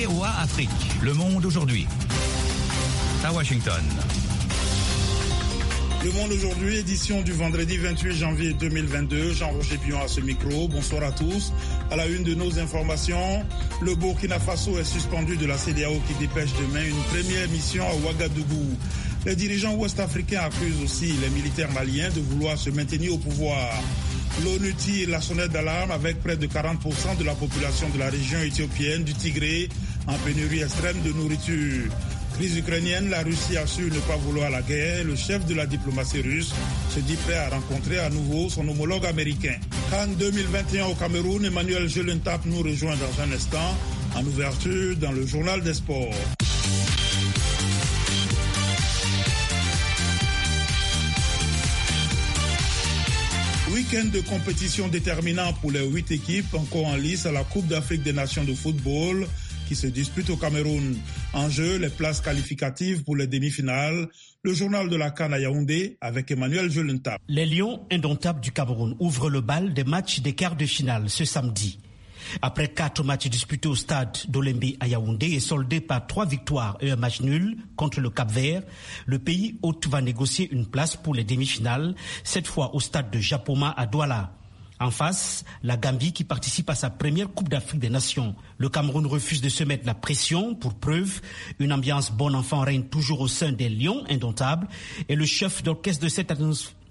VOA Afrique. Le monde aujourd'hui. À Washington. Le Monde aujourd'hui, édition du vendredi 28 janvier 2022. Jean-Roger Pion à ce micro. Bonsoir à tous. À la une de nos informations, le Burkina Faso est suspendu de la CEDEAO qui dépêche demain une première mission à Ouagadougou. Les dirigeants ouest-africains accusent aussi les militaires maliens de vouloir se maintenir au pouvoir. L'ONU tire la sonnette d'alarme avec près de 40% de la population de la région éthiopienne du Tigré en pénurie extrême de nourriture. Crise ukrainienne, la Russie assure ne pas vouloir la guerre. Le chef de la diplomatie russe se dit prêt à rencontrer à nouveau son homologue américain. Cannes 2021 au Cameroun, Emmanuel Jelentap nous rejoint dans un instant en ouverture dans le journal des sports. Week-end de compétition déterminant pour les 8 équipes encore en lice à la Coupe d'Afrique des Nations de football qui se dispute au Cameroun. En jeu, les places qualificatives pour les demi-finales. Le journal de la CAN à Yaoundé avec Emmanuel Jelentap. Les Lions indomptables du Cameroun ouvrent le bal des matchs des quarts de finale ce samedi. Après 4 matchs disputés au stade d'Olembe à Yaoundé et soldés par 3 victoires et un match nul contre le Cap-Vert, le pays hôte va négocier une place pour les demi-finales, cette fois au stade de Japoma à Douala. En face, la Gambie qui participe à sa première Coupe d'Afrique des Nations. Le Cameroun refuse de se mettre la pression. Pour preuve, une ambiance bon enfant règne toujours au sein des Lions indomptables et le chef d'orchestre de cette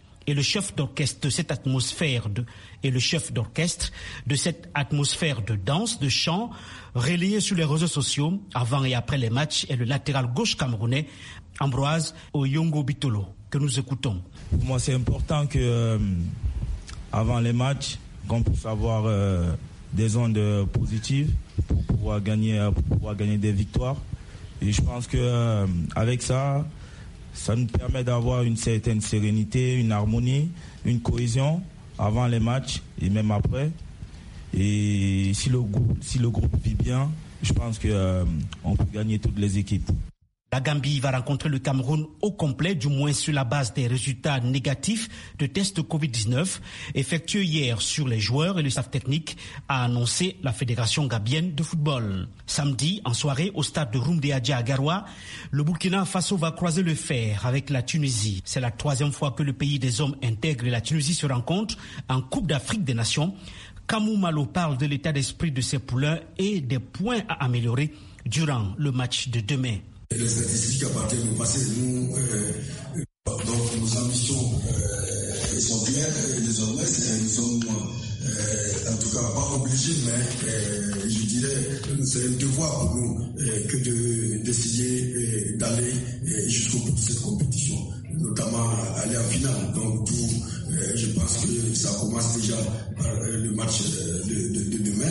atmosphère de danse, de chant, relayé sur les réseaux sociaux avant et après les matchs est le latéral gauche camerounais Ambroise Oyongo Bitolo que nous écoutons. Pour moi, c'est important que avant les matchs, qu'on puisse avoir des ondes positives pour pouvoir gagner des victoires. Et je pense que avec ça nous permet d'avoir une certaine sérénité, une harmonie, une cohésion avant les matchs et même après. Et si le groupe vit bien, je pense que on peut gagner toutes les équipes. La Gambie va rencontrer le Cameroun au complet, du moins sur la base des résultats négatifs de tests Covid-19 effectués hier sur les joueurs et le staff technique, a annoncé la Fédération gambienne de football. Samedi, en soirée, au stade de Rumdeadja à Garoua, le Burkina Faso va croiser le fer avec la Tunisie. C'est la 3e fois que le pays des hommes intègre et la Tunisie se rencontre en Coupe d'Afrique des Nations. Kamou Malo parle de l'état d'esprit de ses poulains et des points à améliorer durant le match de demain. Les statistiques appartiennent au passé. Donc nos ambitions sont claires. Désormais, nous sommes en tout cas pas obligés, mais je dirais c'est un devoir pour nous que d'essayer d'aller jusqu'au bout de cette compétition, notamment aller en finale. Donc je pense que ça commence déjà par le match de demain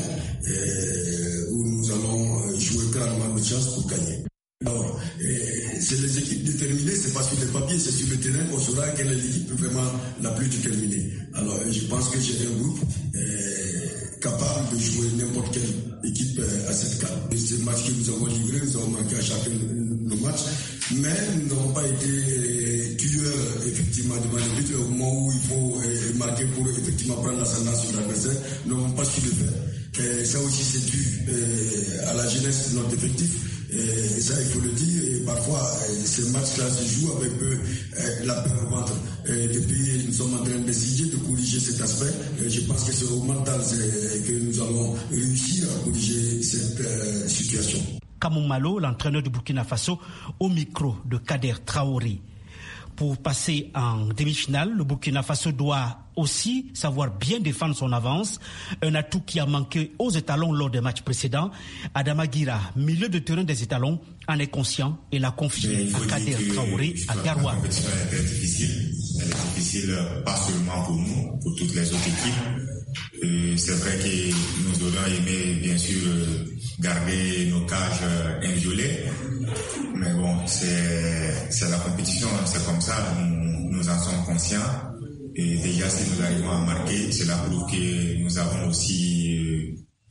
où nous allons jouer clairement notre chance pour gagner. Alors, c'est les équipes déterminées, c'est pas sur les papiers, c'est sur le terrain qu'on saura quelle est l'équipe vraiment la plus déterminée. Alors, je pense que j'ai un groupe capable de jouer n'importe quelle équipe à cette carte. C'est le match que nous avons livré, nous avons manqué à chacun nos matchs, mais nous n'avons pas été tueurs effectivement devant le but. Au moment où il faut marquer pour effectivement prendre l'ascendant sur l'adversaire, nous n'avons pas su le faire. Ça aussi c'est dû à la jeunesse de notre effectif. Et ça, il faut le dire, et parfois, ces matchs-là se jouent avec la peur au ventre. Depuis, nous sommes en train d'essayer de corriger cet aspect. Je pense que c'est au mental que nous allons réussir à corriger cette situation. Kamou Malo, l'entraîneur du Burkina Faso, au micro de Kader Traoré. Pour passer en demi-finale, le Burkina Faso doit aussi savoir bien défendre son avance, un atout qui a manqué aux étalons lors des matchs précédents. Adama Guira, milieu de terrain des étalons, en est conscient et l'a confié à Kader Traoré à Garoua. La compétition est difficile. Elle est difficile pas seulement pour nous, pour toutes les autres équipes. C'est vrai que nous aurions aimé bien sûr garder nos cages inviolées, mais bon, c'est la compétition, c'est comme ça, nous en sommes conscients. Et déjà, si nous arrivons à marquer, cela prouve que nous avons aussi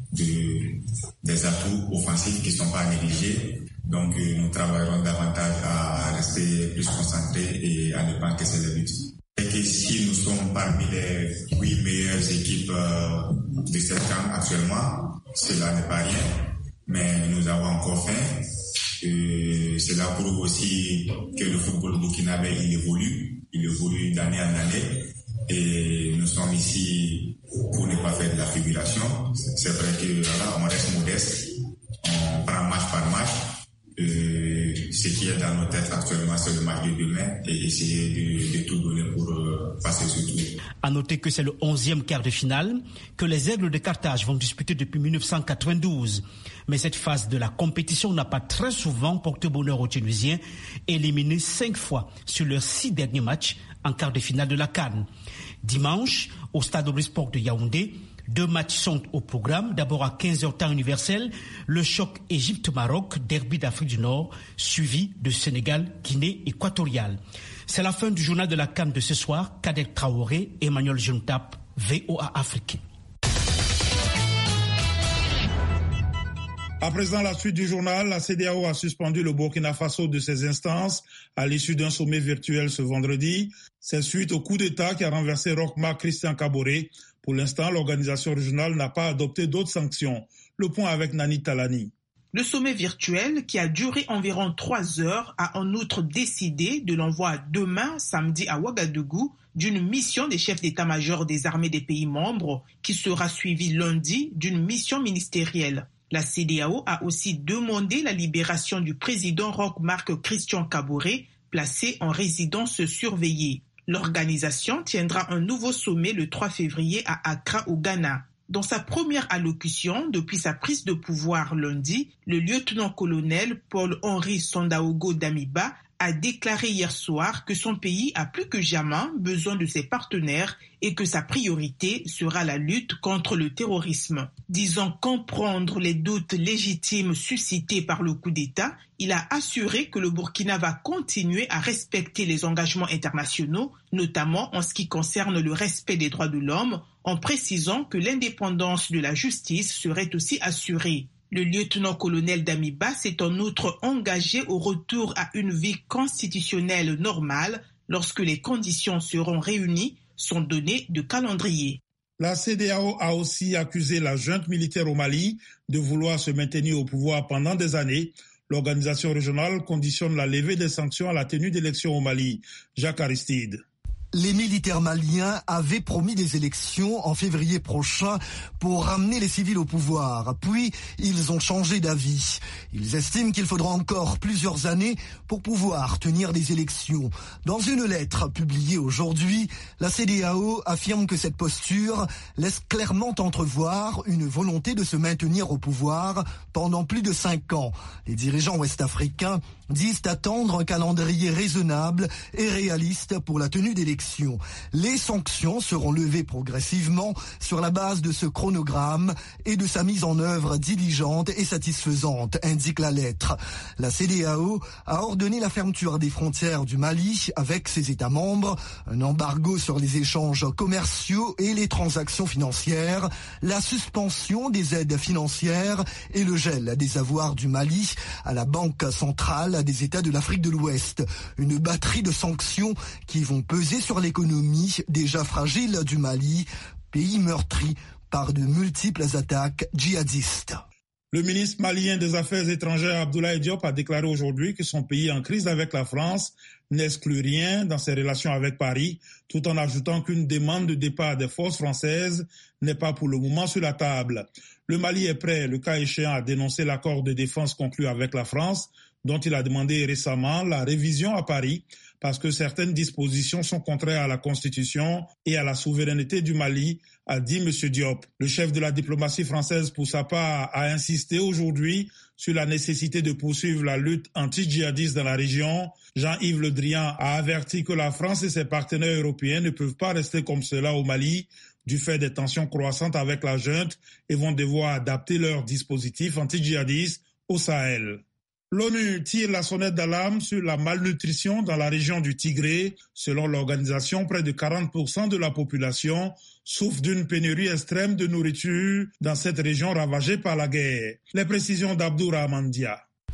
des atouts offensifs qui ne sont pas négligés. Donc, nous travaillerons davantage à rester plus concentrés et à ne pas encaisser les buts. Et que si nous sommes parmi les 8 meilleures équipes de cette CAN actuellement, cela n'est pas rien. mais nous avons encore faim. Cela prouve aussi que le football burkinabé il évolue d'année en année et nous sommes ici pour ne pas faire de la figuration. C'est vrai que voilà, on reste modeste, on prend match par match. Ce qui est dans nos têtes actuellement, c'est le match de demain et essayer de tout donner pour passer ce tour. À noter que c'est le 11e quart de finale que les Aigles de Carthage vont disputer depuis 1992. Mais cette phase de la compétition n'a pas très souvent porté bonheur aux Tunisiens, éliminés 5 fois sur leurs 6 derniers matchs en quart de finale de la CAN. Dimanche, au stade Omnisport de Yaoundé, 2 matchs sont au programme. D'abord à 15h temps universel, le choc Égypte-Maroc, derby d'Afrique du Nord, suivi de Sénégal-Guinée équatoriale. C'est la fin du journal de la CAN de ce soir. Kader Traoré, Emmanuel Juntap, VOA Afrique. À présent, la suite du journal, la CEDEAO a suspendu le Burkina Faso de ses instances à l'issue d'un sommet virtuel ce vendredi. C'est suite au coup d'État qui a renversé Roch-Marc Christian Kaboré. Pour l'instant, l'organisation régionale n'a pas adopté d'autres sanctions. Le point avec Nani Talani. Le sommet virtuel, qui a duré environ 3 heures, a en outre décidé de l'envoi demain, samedi, à Ouagadougou, d'une mission des chefs d'état-major des armées des pays membres, qui sera suivie lundi d'une mission ministérielle. La CEDEAO a aussi demandé la libération du président Roch-Marc Christian Kaboré, placé en résidence surveillée. L'organisation tiendra un nouveau sommet le 3 février à Accra, au Ghana. Dans sa première allocution depuis sa prise de pouvoir lundi, le lieutenant-colonel Paul-Henri Sandaogo Damiba a déclaré hier soir que son pays a plus que jamais besoin de ses partenaires et que sa priorité sera la lutte contre le terrorisme. Disant comprendre les doutes légitimes suscités par le coup d'État, il a assuré que le Burkina va continuer à respecter les engagements internationaux, notamment en ce qui concerne le respect des droits de l'homme, en précisant que l'indépendance de la justice serait aussi assurée. Le lieutenant-colonel Damiba s'est en outre engagé au retour à une vie constitutionnelle normale lorsque les conditions seront réunies, sans donner de calendrier. La CEDEAO a aussi accusé la junte militaire au Mali de vouloir se maintenir au pouvoir pendant des années. L'organisation régionale conditionne la levée des sanctions à la tenue d'élections au Mali. Jacques Aristide. Les militaires maliens avaient promis des élections en février prochain pour ramener les civils au pouvoir. Puis, ils ont changé d'avis. Ils estiment qu'il faudra encore plusieurs années pour pouvoir tenir des élections. Dans une lettre publiée aujourd'hui, la CEDEAO affirme que cette posture laisse clairement entrevoir une volonté de se maintenir au pouvoir pendant plus de 5 ans. Les dirigeants ouest-africains disent attendre un calendrier raisonnable et réaliste pour la tenue d'élections. Les sanctions seront levées progressivement sur la base de ce chronogramme et de sa mise en œuvre diligente et satisfaisante, indique la lettre. La CEDEAO a ordonné la fermeture des frontières du Mali avec ses États membres, un embargo sur les échanges commerciaux et les transactions financières, la suspension des aides financières et le gel des avoirs du Mali à la Banque centrale des États de l'Afrique de l'Ouest. Une batterie de sanctions qui vont peser sur l'économie déjà fragile du Mali, pays meurtri par de multiples attaques djihadistes. Le ministre malien des Affaires étrangères Abdoulaye Diop a déclaré aujourd'hui que son pays en crise avec la France n'exclut rien dans ses relations avec Paris, tout en ajoutant qu'une demande de départ des forces françaises n'est pas pour le moment sur la table. Le Mali est prêt, le cas échéant, à dénoncer l'accord de défense conclu avec la France, dont il a demandé récemment la révision à Paris, parce que certaines dispositions sont contraires à la Constitution et à la souveraineté du Mali, a dit M. Diop. Le chef de la diplomatie française, pour sa part, a insisté aujourd'hui sur la nécessité de poursuivre la lutte anti-djihadiste dans la région. Jean-Yves Le Drian a averti que la France et ses partenaires européens ne peuvent pas rester comme cela au Mali, du fait des tensions croissantes avec la junte, et vont devoir adapter leurs dispositifs anti-djihadistes au Sahel. L'ONU tire la sonnette d'alarme sur la malnutrition dans la région du Tigré. Selon l'organisation, près de 40% de la population souffre d'une pénurie extrême de nourriture dans cette région ravagée par la guerre. Les précisions d'Abdou Rahman Dia.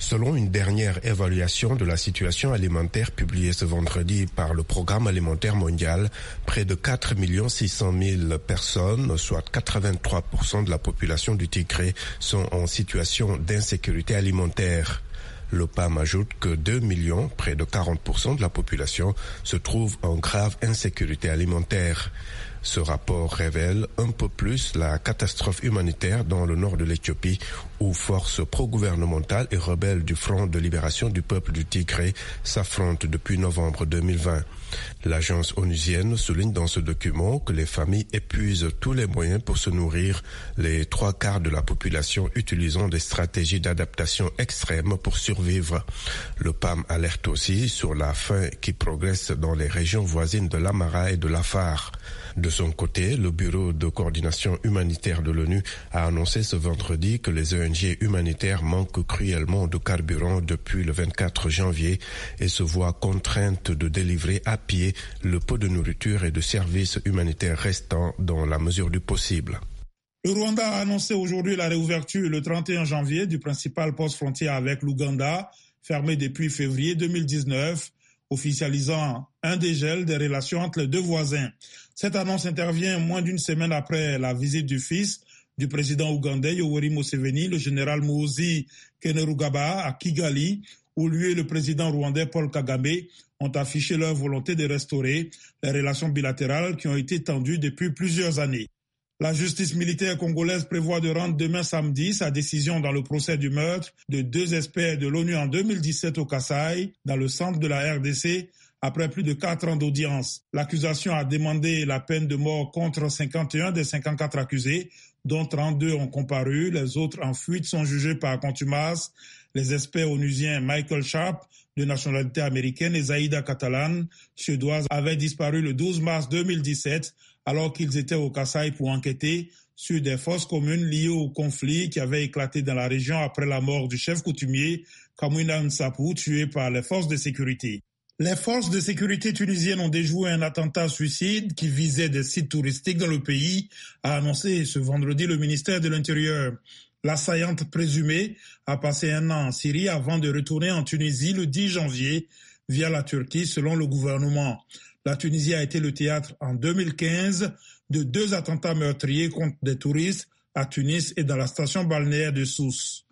Selon une dernière évaluation de la situation alimentaire publiée ce vendredi par le Programme alimentaire mondial, près de 4 600 000 personnes, soit 83% de la population du Tigré, sont en situation d'insécurité alimentaire. Le PAM ajoute que 2 millions, près de 40% de la population, se trouvent en grave insécurité alimentaire. Ce rapport révèle un peu plus la catastrophe humanitaire dans le nord de l'Éthiopie, où forces pro-gouvernementales et rebelles du Front de libération du peuple du Tigré s'affrontent depuis novembre 2020. L'agence onusienne souligne dans ce document que les familles épuisent tous les moyens pour se nourrir, les 3/4 de la population utilisant des stratégies d'adaptation extrêmes pour survivre. Le PAM alerte aussi sur la faim qui progresse dans les régions voisines de l'Amhara et de l'Afar. De son côté, le Bureau de coordination humanitaire de l'ONU a annoncé ce vendredi que les ONG humanitaires manquent cruellement de carburant depuis le 24 janvier et se voient contraintes de délivrer à pied le peu de nourriture et de services humanitaires restants dans la mesure du possible. Le Rwanda a annoncé aujourd'hui la réouverture le 31 janvier du principal poste frontière avec l'Ouganda, fermé depuis février 2019, officialisant un dégel des relations entre les deux voisins. Cette annonce intervient moins d'une semaine après la visite du fils du président ougandais Yoweri Museveni, le général Muhoozi Kainerugaba, à Kigali, où lui et le président rwandais Paul Kagame ont affiché leur volonté de restaurer les relations bilatérales qui ont été tendues depuis plusieurs années. La justice militaire congolaise prévoit de rendre demain samedi sa décision dans le procès du meurtre de 2 experts de l'ONU en 2017 au Kasaï, dans le centre de la RDC, après plus de 4 ans d'audience. L'accusation a demandé la peine de mort contre 51 des 54 accusés, dont 32 ont comparu. Les autres en fuite sont jugés par contumace. Les experts onusiens Michael Sharp, de nationalité américaine, et Zaïda Catalan, suédoise, avaient disparu le 12 mars 2017 alors qu'ils étaient au Kasaï pour enquêter sur des fosses communes liées au conflit qui avait éclaté dans la région après la mort du chef coutumier Kamwina Nsapu, tué par les forces de sécurité. Les forces de sécurité tunisiennes ont déjoué un attentat suicide qui visait des sites touristiques dans le pays, a annoncé ce vendredi le ministère de l'Intérieur. L'assaillante présumée a passé 1 an en Syrie avant de retourner en Tunisie le 10 janvier via la Turquie, selon le gouvernement. La Tunisie a été le théâtre en 2015 de 2 attentats meurtriers contre des touristes à Tunis et dans la station balnéaire de Sousse.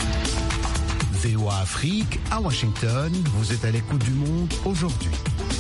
VOA Afrique, à Washington, vous êtes à l'écoute du monde aujourd'hui.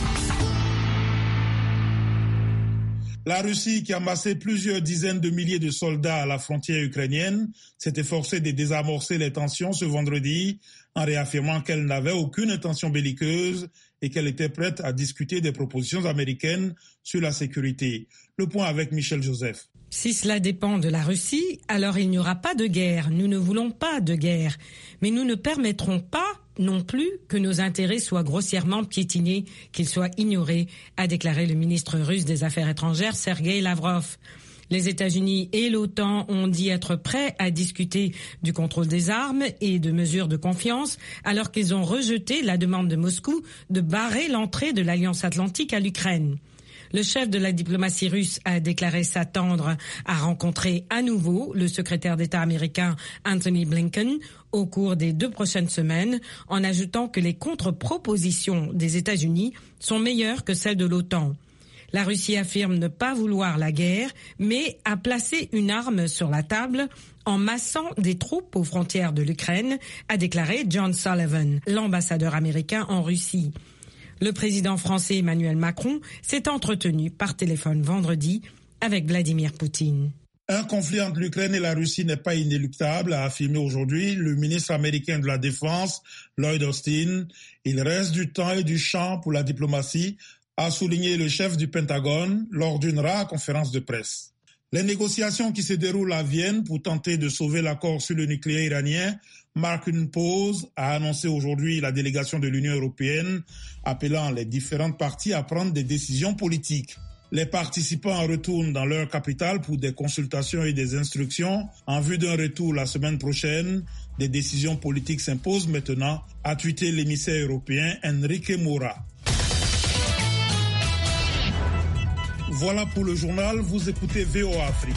La Russie, qui a amassé plusieurs dizaines de milliers de soldats à la frontière ukrainienne, s'est efforcée de désamorcer les tensions ce vendredi en réaffirmant qu'elle n'avait aucune intention belliqueuse et qu'elle était prête à discuter des propositions américaines sur la sécurité. Le point avec Michel Joseph. Si cela dépend de la Russie, alors il n'y aura pas de guerre. Nous ne voulons pas de guerre. Mais nous ne permettrons pas non plus que nos intérêts soient grossièrement piétinés, qu'ils soient ignorés, a déclaré le ministre russe des Affaires étrangères, Sergueï Lavrov. Les États-Unis et l'OTAN ont dit être prêts à discuter du contrôle des armes et de mesures de confiance, alors qu'ils ont rejeté la demande de Moscou de barrer l'entrée de l'Alliance Atlantique à l'Ukraine. Le chef de la diplomatie russe a déclaré s'attendre à rencontrer à nouveau le secrétaire d'État américain Anthony Blinken au cours des 2 prochaines semaines, en ajoutant que les contre-propositions des États-Unis sont meilleures que celles de l'OTAN. La Russie affirme ne pas vouloir la guerre, mais a placé une arme sur la table en massant des troupes aux frontières de l'Ukraine, a déclaré John Sullivan, l'ambassadeur américain en Russie. Le président français Emmanuel Macron s'est entretenu par téléphone vendredi avec Vladimir Poutine. Un conflit entre l'Ukraine et la Russie n'est pas inéluctable, a affirmé aujourd'hui le ministre américain de la Défense, Lloyd Austin. Il reste du temps et du champ pour la diplomatie, a souligné le chef du Pentagone lors d'une rare conférence de presse. Les négociations qui se déroulent à Vienne pour tenter de sauver l'accord sur le nucléaire iranien marquent une pause, a annoncé aujourd'hui la délégation de l'Union européenne, appelant les différentes parties à prendre des décisions politiques. Les participants retournent dans leur capitale pour des consultations et des instructions en vue d'un retour la semaine prochaine. Des décisions politiques s'imposent maintenant, a tweeté l'émissaire européen Enrique Mora. Voilà pour le journal, vous écoutez VOA Afrique.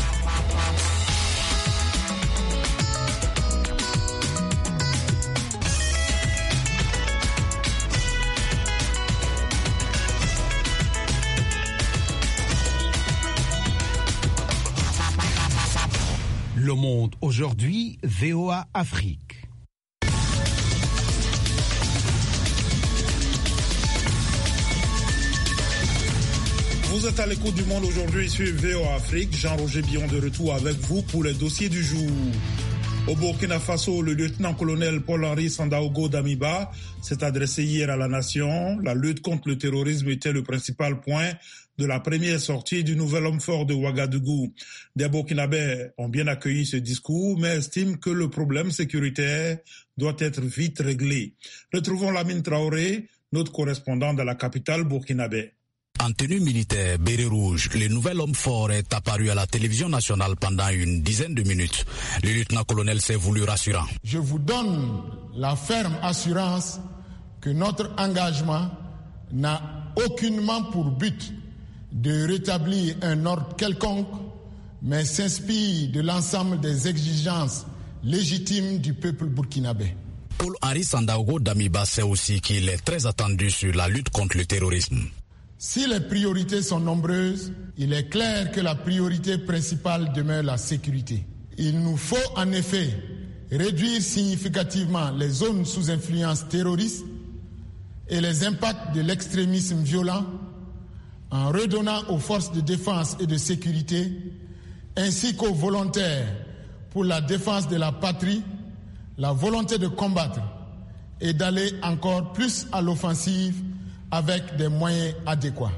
Le Monde aujourd'hui, VOA Afrique. Vous êtes à l'écoute du Monde aujourd'hui sur VOA Afrique. Jean-Roger Billon de retour avec vous pour les dossiers du jour. Au Burkina Faso, le lieutenant-colonel Paul-Henri Sandaogo Damiba s'est adressé hier à la nation. La lutte contre le terrorisme était le principal point de la première sortie du nouvel homme fort de Ouagadougou. Des Burkinabés ont bien accueilli ce discours, mais estiment que le problème sécuritaire doit être vite réglé. Retrouvons Lamine Traoré, notre correspondant dans la capitale burkinabé. En tenue militaire, béret rouge, le nouvel homme fort est apparu à la télévision nationale pendant une dizaine de minutes. Le lieutenant-colonel s'est voulu rassurant. Je vous donne la ferme assurance que notre engagement n'a aucunement pour but de rétablir un ordre quelconque, mais s'inspire de l'ensemble des exigences légitimes du peuple burkinabé. Paul-Henri Sandaogo Damiba sait aussi qu'il est très attendu sur la lutte contre le terrorisme. Si les priorités sont nombreuses, il est clair que la priorité principale demeure la sécurité. Il nous faut en effet réduire significativement les zones sous influence terroriste et les impacts de l'extrémisme violent en redonnant aux forces de défense et de sécurité ainsi qu'aux volontaires pour la défense de la patrie la volonté de combattre et d'aller encore plus à l'offensive avec des moyens adéquats.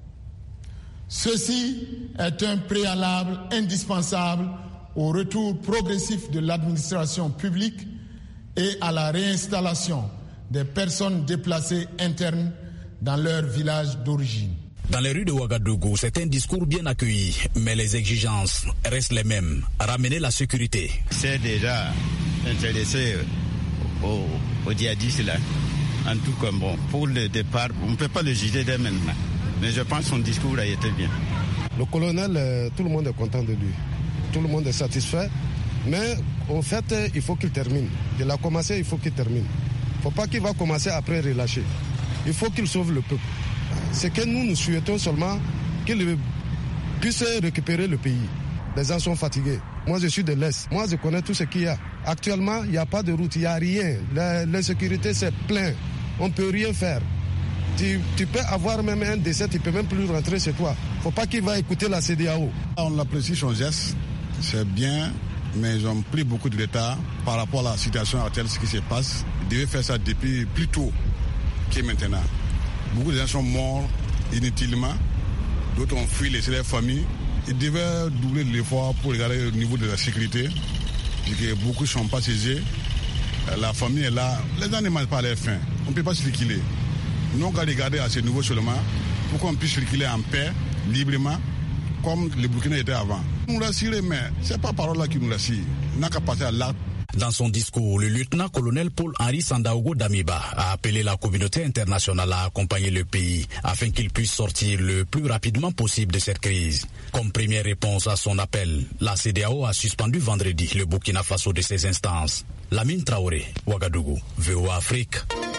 Ceci est un préalable indispensable au retour progressif de l'administration publique et à la réinstallation des personnes déplacées internes dans leur village d'origine. Dans les rues de Ouagadougou, c'est un discours bien accueilli, mais les exigences restent les mêmes. Ramener la sécurité. C'est déjà intéressé aux djihadistes là. En tout cas, bon, pour le départ, on ne peut pas le juger dès maintenant. Mais je pense que son discours a été bien. Le colonel, tout le monde est content de lui. Tout le monde est satisfait. Mais en fait, il faut qu'il termine. Il a commencé, il faut qu'il termine. Il ne faut pas qu'il va commencer après relâcher. Il faut qu'il sauve le peuple. C'est que nous souhaitons seulement qu'il puisse récupérer le pays. Les gens sont fatigués. Moi, je suis de l'Est. Moi, je connais tout ce qu'il y a. Actuellement, il n'y a pas de route, il n'y a rien. L'insécurité, c'est plein. On ne peut rien faire. Tu peux avoir même un décès, tu ne peux même plus rentrer chez toi. Il ne faut pas qu'il va écouter la CEDEAO. On apprécie son geste, c'est bien, mais ils ont pris beaucoup de retard par rapport à la situation actuelle, ce qui se passe. Ils devaient faire ça depuis plus tôt que maintenant. Beaucoup de gens sont morts inutilement, d'autres ont fui, laissé leur famille. Ils devaient doubler l'effort pour regarder le niveau de la sécurité. Beaucoup ne sont pas saisis. La famille est là. Les gens ne mangent pas à leur faim. On ne peut pas circuler. Nous, on va regarder à ce niveau seulement pour qu'on puisse circuler en paix, librement, comme le Burkina était avant. Nous rassurer, mais ce n'est pas parole là qui nous rassure. On n'a qu'à passer à l'acte. Dans son discours, le lieutenant-colonel Paul-Henri Sandaogo Damiba a appelé la communauté internationale à accompagner le pays afin qu'il puisse sortir le plus rapidement possible de cette crise. Comme première réponse à son appel, la CEDEAO a suspendu vendredi le Burkina Faso de ses instances. Lamine Traoré, Ouagadougou, VOA Afrique.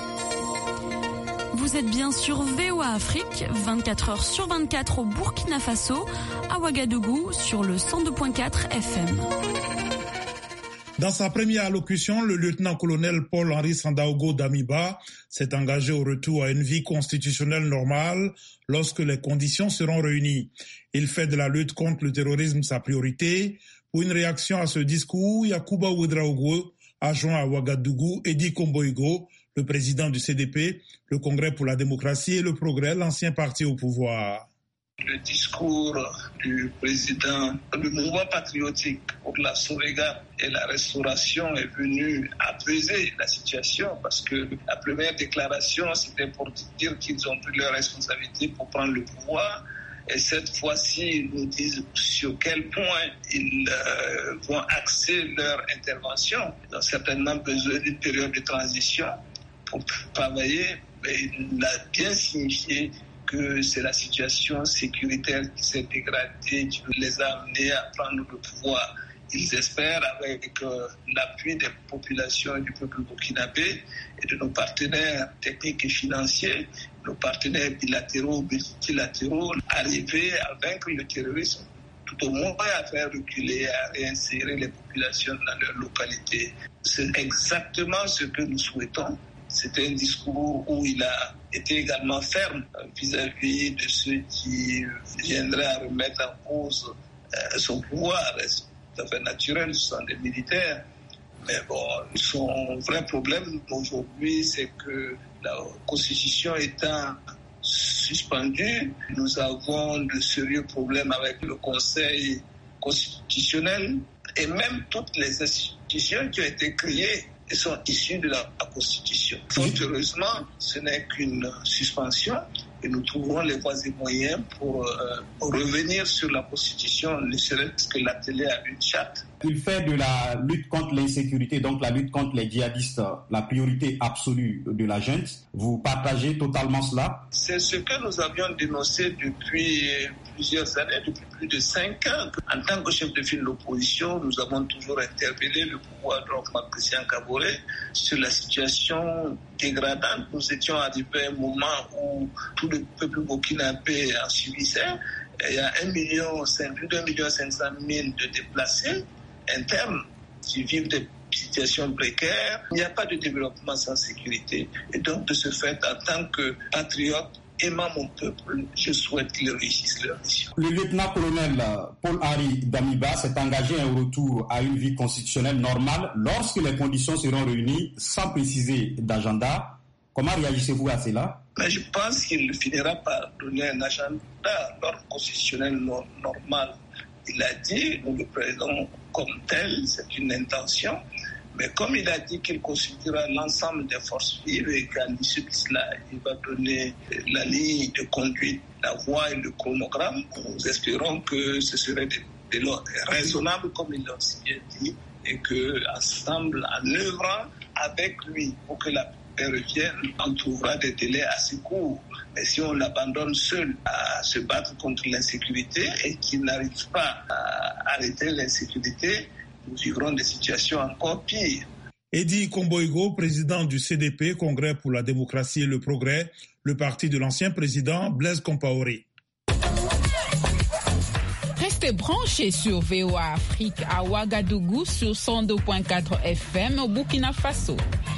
Vous êtes bien sur VOA Afrique, 24 heures sur 24 au Burkina Faso, à Ouagadougou sur le 102.4 FM. Dans sa première allocution, le lieutenant-colonel Paul-Henri Sandaogo Damiba s'est engagé au retour à une vie constitutionnelle normale lorsque les conditions seront réunies. Il fait de la lutte contre le terrorisme sa priorité. Pour une réaction à ce discours, Yacouba Ouedraogo a joint à Ouagadougou Edi Komboigo, le président du CDP, le Congrès pour la démocratie et le progrès, l'ancien parti au pouvoir. Le discours du président du mouvement patriotique pour la sauvegarde et la restauration est venu apaiser la situation parce que la première déclaration, c'était pour dire qu'ils ont pris leurs responsabilités pour prendre le pouvoir. Et cette fois-ci, ils nous disent sur quel point ils vont axer leur intervention. Ils ont certainement besoin d'une période de transition pour travailler, mais il a bien signifié que c'est la situation sécuritaire qui s'est dégradée, qui les a amenés à prendre le pouvoir. Ils espèrent, avec l'appui des populations et du peuple burkinabé et de nos partenaires techniques et financiers, nos partenaires bilatéraux, multilatéraux, arriver à vaincre le terrorisme tout au moins à faire reculer, à réinsérer les populations dans leur localité. C'est exactement ce que nous souhaitons. C'était un discours où il a été également ferme vis-à-vis de ceux qui viendraient à remettre en cause son pouvoir. C'est tout à fait naturel, ce sont des militaires. Mais bon, son vrai problème aujourd'hui, c'est que la Constitution étant suspendue, nous avons de sérieux problèmes avec le Conseil constitutionnel et même toutes les institutions qui ont été créées sont issues de la Constitution. Fort heureusement, ce n'est qu'une suspension et nous trouverons les voies et moyens pour revenir sur la Constitution, ne serait-ce que l'atteler à une charte. Il fait de la lutte contre l'insécurité, donc la lutte contre les djihadistes, la priorité absolue de la junte. Vous partagez totalement cela? C'est ce que nous avions dénoncé depuis plusieurs années, depuis plus de 5 ans. En tant que chef de file de l'opposition, nous avons toujours interpellé le pouvoir de Roch-Marc Christian Kaboré sur la situation dégradante. Nous étions arrivés à un moment où tout le peuple burkinabé en subissait. Il y a plus d'1,5 million de déplacés internes qui vivent des situations précaires. Il n'y a pas de développement sans sécurité. Et donc, de ce fait, en tant que patriote, aimant mon peuple, je souhaite qu'ils réussissent leur mission. Le lieutenant-colonel Paul-Henri Damiba s'est engagé à un retour à une vie constitutionnelle normale lorsque les conditions seront réunies, sans préciser d'agenda. Comment réagissez-vous à cela? Mais je pense qu'il finira par donner un agenda, l'ordre constitutionnel normal. Il a dit, nous le prenons comme tel, c'est une intention. Mais comme il a dit qu'il consultera l'ensemble des forces vives et qu'à l'issue de cela, il va donner la ligne de conduite, la voie et le chronogramme, nous espérons que ce serait raisonnable, comme il l'a aussi bien dit, et qu'ensemble, en œuvrant avec lui pour que la paix revienne, on trouvera des délais assez courts. Mais si on l'abandonne seul à se battre contre l'insécurité et qu'il n'arrive pas à arrêter l'insécurité, nous vivrons des situations encore pires. Eddy Komboigo, président du CDP, Congrès pour la démocratie et le progrès, le parti de l'ancien président Blaise Compaoré. Restez branchés sur VOA Afrique à Ouagadougou sur 102.4 FM au Burkina Faso.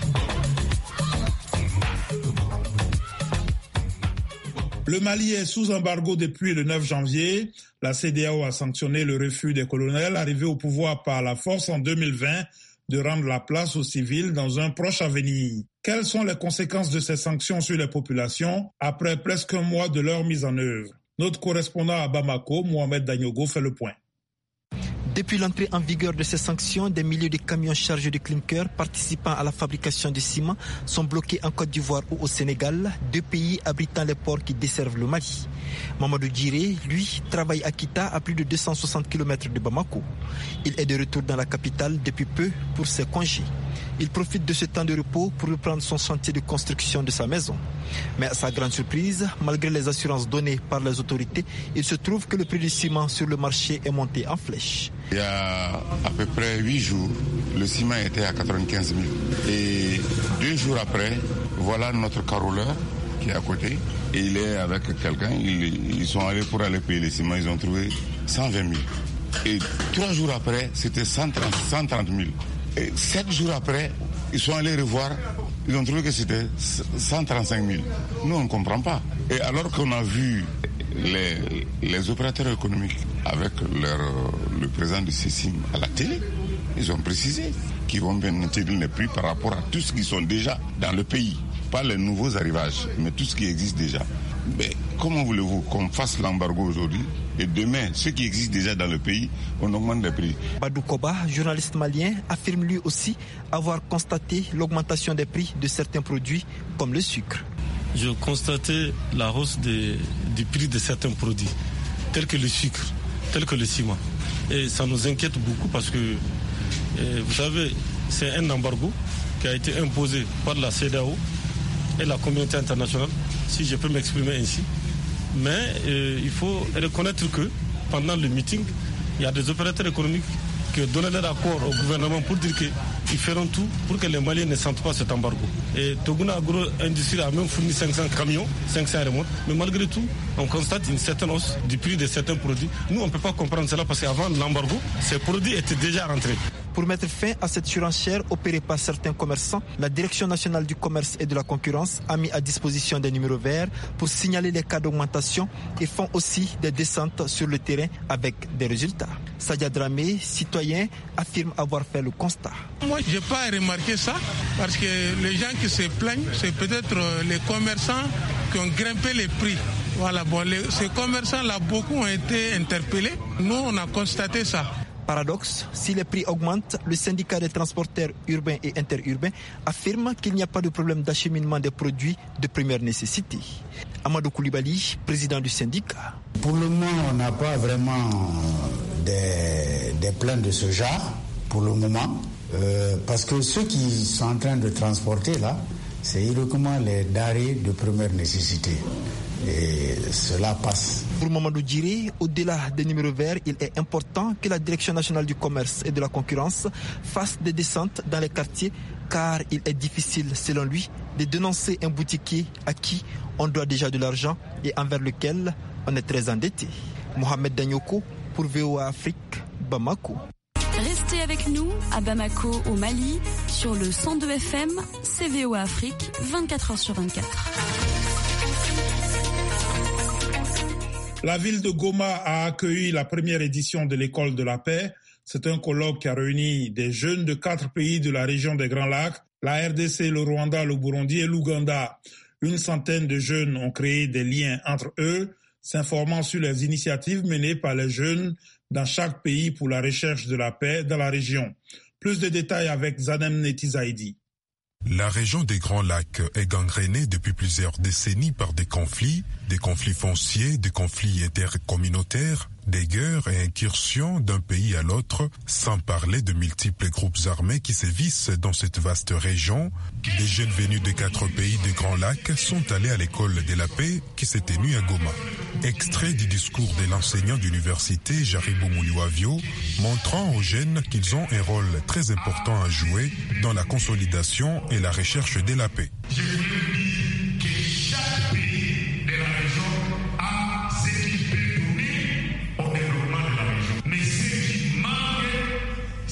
Le Mali est sous embargo depuis le 9 janvier. La CEDEAO a sanctionné le refus des colonels arrivés au pouvoir par la force en 2020 de rendre la place aux civils dans un proche avenir. Quelles sont les conséquences de ces sanctions sur les populations après presque un mois de leur mise en œuvre? Notre correspondant à Bamako, Mohamed Danyogo, fait le point. Depuis l'entrée en vigueur de ces sanctions, des milliers de camions chargés de clinker participant à la fabrication de ciment sont bloqués en Côte d'Ivoire ou au Sénégal, deux pays abritant les ports qui desservent le Mali. Mamadou Djiré, lui, travaille à Kita, à plus de 260 km de Bamako. Il est de retour dans la capitale depuis peu pour ses congés. Il profite de ce temps de repos pour reprendre son chantier de construction de sa maison. Mais à sa grande surprise, malgré les assurances données par les autorités, il se trouve que le prix du ciment sur le marché est monté en flèche. Il y a à peu près 8 jours, le ciment était à 95 000. Et 2 jours après, voilà notre caroleur qui est à côté. Et il est avec quelqu'un, ils sont allés pour aller payer le ciment, ils ont trouvé 120 000. Et 3 jours après, c'était 130 000. Et 7 jours après, ils sont allés revoir, ils ont trouvé que c'était 135 000. Nous, on ne comprend pas. Et alors qu'on a vu les opérateurs économiques avec le président de CECIM à la télé, ils ont précisé qu'ils vont maintenir les prix par rapport à tout ce qui sont déjà dans le pays. Pas les nouveaux arrivages, mais tout ce qui existe déjà. Mais comment voulez-vous qu'on fasse l'embargo aujourd'hui et demain, ce qui existe déjà dans le pays, on augmente les prix? Badou Koba, journaliste malien, affirme lui aussi avoir constaté l'augmentation des prix de certains produits comme le sucre. Je constatais la hausse du prix de certains produits, tels que le sucre, tels que le ciment. Et ça nous inquiète beaucoup parce que, vous savez, c'est un embargo qui a été imposé par la CEDEAO et la communauté internationale, si je peux m'exprimer ainsi. Mais il faut reconnaître que pendant le meeting, il y a des opérateurs économiques que donner leur accord au gouvernement pour dire qu'ils feront tout pour que les Maliens ne sentent pas cet embargo. Et Toguna Agro-Industrie a même fourni 500 camions, 500 remontes, mais malgré tout, on constate une certaine hausse du prix de certains produits. Nous, on ne peut pas comprendre cela parce qu'avant l'embargo, ces produits étaient déjà rentrés. Pour mettre fin à cette surenchère opérée par certains commerçants, la Direction nationale du commerce et de la concurrence a mis à disposition des numéros verts pour signaler les cas d'augmentation et font aussi des descentes sur le terrain avec des résultats. Sadia Dramé, citoyen, affirme avoir fait le constat. Moi, je n'ai pas remarqué ça parce que les gens qui se plaignent, c'est peut-être les commerçants qui ont grimpé les prix. Voilà, ces commerçants-là, beaucoup ont été interpellés. Nous, on a constaté ça. Paradoxe, si les prix augmentent, le syndicat des transporteurs urbains et interurbains affirme qu'il n'y a pas de problème d'acheminement des produits de première nécessité. Amadou Koulibaly, président du syndicat. Pour le moment, on n'a pas vraiment des plaintes de ce genre, pour le moment, parce que ceux qui sont en train de transporter là, c'est uniquement les denrées de première nécessité. Et cela passe. Pour Mamadou Djiré, au-delà des numéros verts, il est important que la Direction nationale du commerce et de la concurrence fasse des descentes dans les quartiers, car il est difficile, selon lui, de dénoncer un boutiquier à qui on doit déjà de l'argent et envers lequel on est très endetté. Mohamed Danyoko pour VOA Afrique, Bamako. Restez avec nous à Bamako, au Mali, sur le 102 FM, c'est VOA Afrique, 24h sur 24. La ville de Goma a accueilli la première édition de l'école de la paix. C'est un colloque qui a réuni des jeunes de 4 pays de la région des Grands Lacs, la RDC, le Rwanda, le Burundi et l'Ouganda. Une centaine de jeunes ont créé des liens entre eux, s'informant sur les initiatives menées par les jeunes dans chaque pays pour la recherche de la paix dans la région. Plus de détails avec Zanem Netizaidi. La région des Grands Lacs est gangrénée depuis plusieurs décennies par des conflits fonciers, des conflits intercommunautaires, des guerres et incursions d'un pays à l'autre, sans parler de multiples groupes armés qui sévissent dans cette vaste région. Des jeunes venus de 4 pays des Grands Lacs sont allés à l'école de la paix qui s'est tenue à Goma. Extrait du discours de l'enseignant d'université Jaribou Mouliwavio, montrant aux jeunes qu'ils ont un rôle très important à jouer dans la consolidation et la recherche de la paix. Je voulais dire que chaque pays de la région a ce qui peut donner au développement de la région. Mais ce qui manque,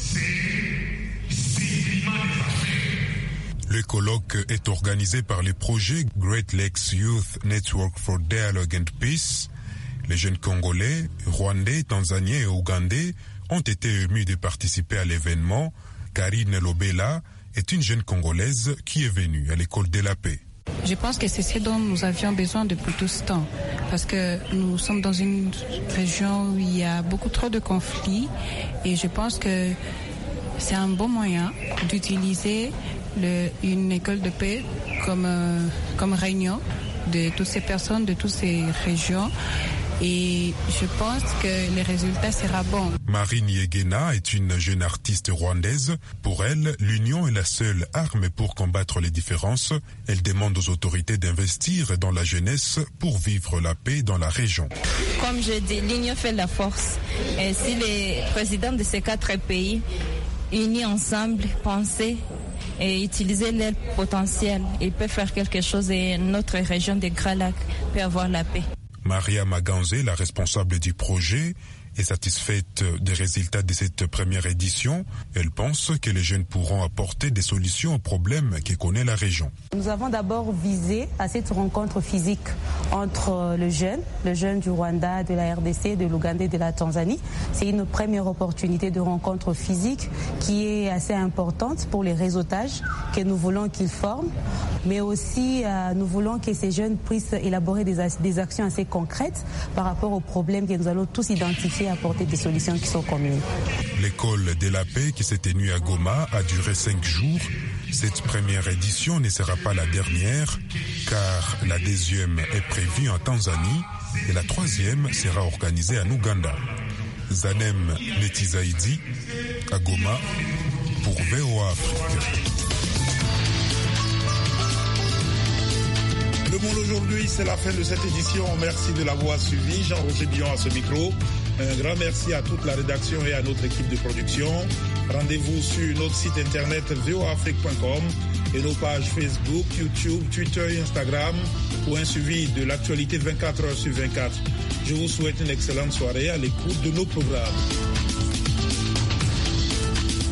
c'est ce climat des affaires. Le colloque est organisé par le projet Great Lakes Youth Network for Dialogue and Peace. Les jeunes Congolais, Rwandais, Tanzaniens et Ougandais ont été émus de participer à l'événement. Karine Lobela est une jeune Congolaise qui est venue à l'école de la paix. Je pense que c'est ce dont nous avions besoin depuis tout ce temps, parce que nous sommes dans une région où il y a beaucoup trop de conflits et je pense que c'est un bon moyen d'utiliser une école de paix comme réunion de toutes ces personnes, de toutes ces régions. Et je pense que le résultat sera bon. Marine Yegena est une jeune artiste rwandaise. Pour elle, l'union est la seule arme pour combattre les différences. Elle demande aux autorités d'investir dans la jeunesse pour vivre la paix dans la région. Comme je dis, l'union fait la force. Et si les présidents de ces 4 pays unis ensemble pensaient et utiliser leur potentiel, ils peuvent faire quelque chose et notre région des Grands Lacs peut avoir la paix. Maria Maganzé, la responsable du projet, est satisfaite des résultats de cette première édition. Elle pense que les jeunes pourront apporter des solutions aux problèmes que connaît la région. Nous avons d'abord visé à cette rencontre physique entre le jeune du Rwanda, de la RDC, de l'Ouganda et de la Tanzanie. C'est une première opportunité de rencontre physique qui est assez importante pour les réseautages que nous voulons qu'ils forment, mais aussi nous voulons que ces jeunes puissent élaborer des actions assez concrètes par rapport aux problèmes que nous allons tous identifier et apporter des solutions qui sont communes. L'école de la paix qui s'est tenue à Goma a duré 5 jours. Cette première édition ne sera pas la dernière car la 2e est prévue en Tanzanie et la 3e sera organisée en Ouganda. Zanem Netizaidi à Goma pour VOA Afrique. Le monde aujourd'hui, c'est la fin de cette édition. Merci de l'avoir suivi. Jean-Roger Billon à ce micro. Un grand merci à toute la rédaction et à notre équipe de production. Rendez-vous sur notre site internet voaafrique.com et nos pages Facebook, YouTube, Twitter et Instagram pour un suivi de l'actualité 24 heures sur 24. Je vous souhaite une excellente soirée à l'écoute de nos programmes.